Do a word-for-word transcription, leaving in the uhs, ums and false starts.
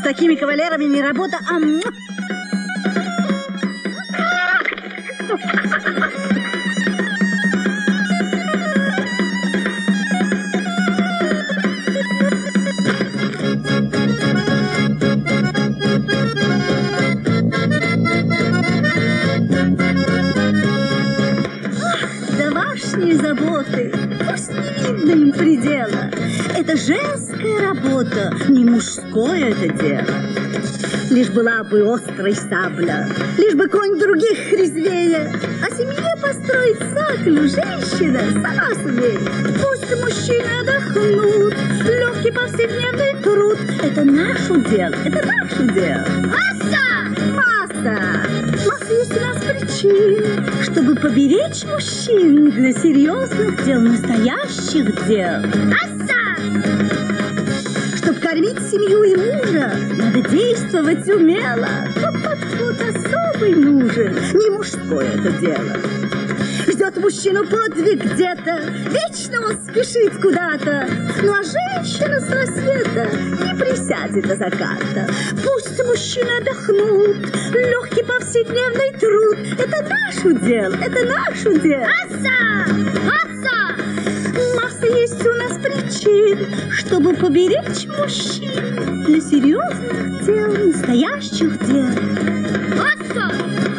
такими кавалерами не работа, а... Домашние заботы, пусть не видно им предела. Это женская работа, не мужское это дело. Лишь была бы острой сабля, лишь бы конь других резвее, а семье построить саклю женщина сама сумеет. Пусть мужчины отдохнут, легкий повседневный труд. Это наше дело, это наше дело. Масса! Масса! Масса есть у нас причин, чтобы поберечь мужчин для серьезных дел, настоящих дел. Масса! Чтоб кормить семью и мужа, надо действовать умело. Но подход особый нужен, не мужское это дело. Ждет мужчину подвиг где-то, вечно он спешит куда-то. Ну а женщина с рассвета не присядет до заката. Пусть мужчины отдохнут, легкий повседневный труд. Это наше дело, это наше дело. Масса! Масса! Масса есть у нас причин, чтобы поберечь мужчин для серьезных дел, настоящих дел. Масса!